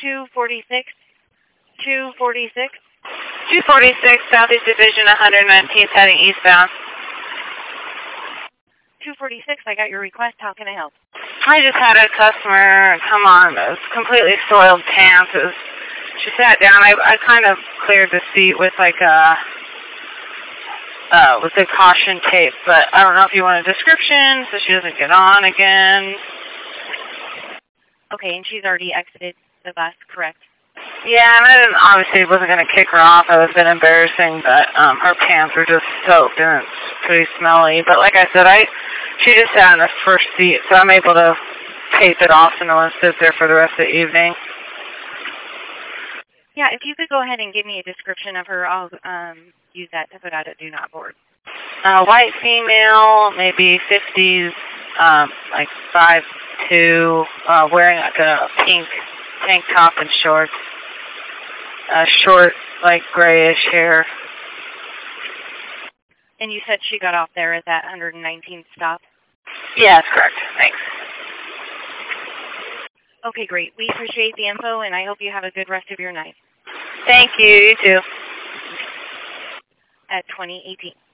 246. 246. 246 Southeast Division 119th heading eastbound. 246, I got your request. How can I help? I just had a customer come on those completely soiled pants. She sat down. I kind of cleared the seat with like with the caution tape, but I don't know if you want a description so she doesn't get on again. Okay, and she's already exited the bus, correct? Yeah, and I obviously wasn't going to kick her off. It was a bit embarrassing, but her pants were just soaked and it's pretty smelly. But like I said, she just sat in the first seat, so I'm able to tape it off so no one sits there for the rest of the evening. Yeah, if you could go ahead and give me a description of her, I'll use that to put out a do not board. White female, maybe 50s, like 5'2", wearing like a pink tank top and shorts. Short, like grayish hair. And you said she got off there at that 119th stop? Yeah, that's correct. Thanks. Okay, great. We appreciate the info, and I hope you have a good rest of your night. Thank you. You too. At 2018.